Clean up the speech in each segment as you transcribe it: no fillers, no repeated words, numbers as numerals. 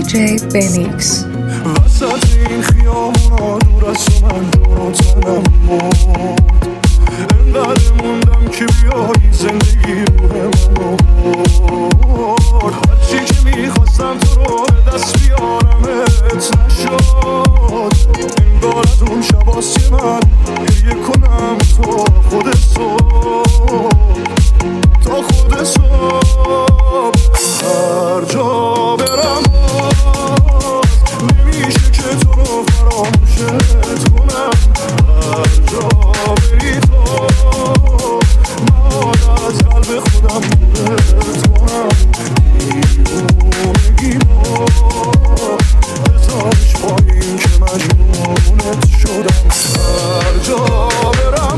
DJ Benix. وسط این خیابونا دور از تو من جون و تنم مرد، انقدر موندم که بیایی زندگی روح منو برد. هرچی که میخواستم تو رو به دست بیارمت نشد، انگار از اون شباست که من گریه کنم تا خود صبح، تا خود صبح. هر جا برم نمیشه که تو رو فراموشت کنم. هر جا بری تو من از قلب خودم دورت کنم. دیوونگیمو بذارش پایین که مجنونت شدم. هر جا برم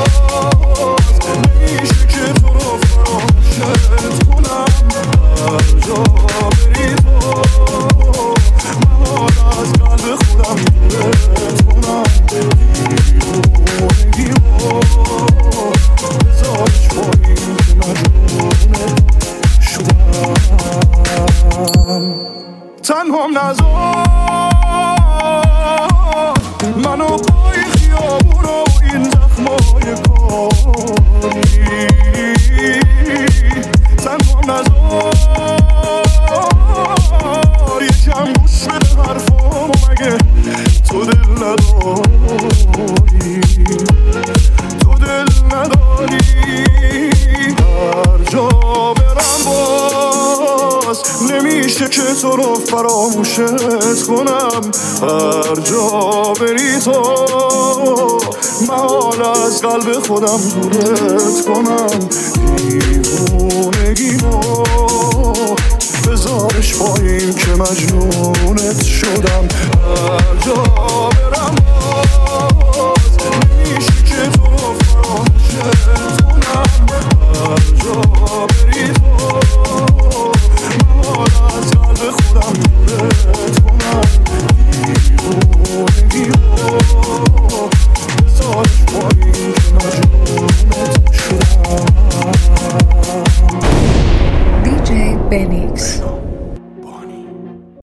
نمیشه که تو رو فراموشت کنم. هر جا بری تو من از قلب خودم دورت کنم. دیوونگیمو بذارش پایین که مجنونت شدم. تنهام نذار منو پای خیابون و این زخمای کاری. تنهام نذار یکم گوش بده حرفامو، مگه تو دل نداری؟ تو دل نداری؟ هر جا برم باز نمیشه که تو رو فراموشت کنم. هر جا بری تو من از قلب خودم دورت کنم. دیوونگیمو بذارش پایین که مجنونت شدم. هر جا